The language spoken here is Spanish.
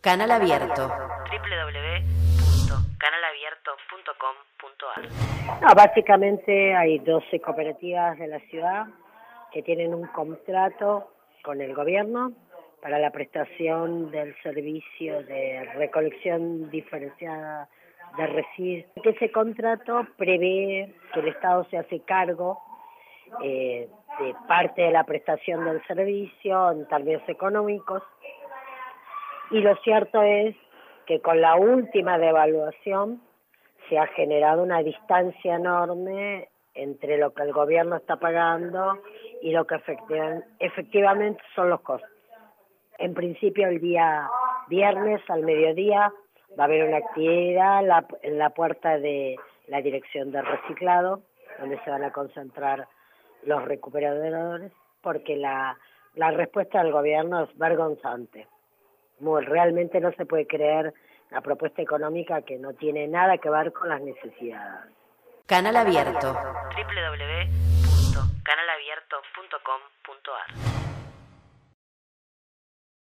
Canal Abierto. www.canalabierto.com.ar. No, básicamente hay 12 cooperativas de la ciudad que tienen un contrato con el gobierno para la prestación del servicio de recolección diferenciada de residuos. Ese contrato prevé que el Estado se hace cargo de parte de la prestación del servicio en términos económicos, y lo cierto es que con la última devaluación se ha generado una distancia enorme entre lo que el gobierno está pagando y lo que efectivamente son los costos. En principio, el día viernes al mediodía va a haber una actividad en la puerta de la Dirección de Reciclado, donde se van a concentrar los recuperadores, porque la respuesta del gobierno es vergonzante. Realmente no se puede creer la propuesta económica que no tiene nada que ver con las necesidades. Canal Abierto. www.canalabierto.com.ar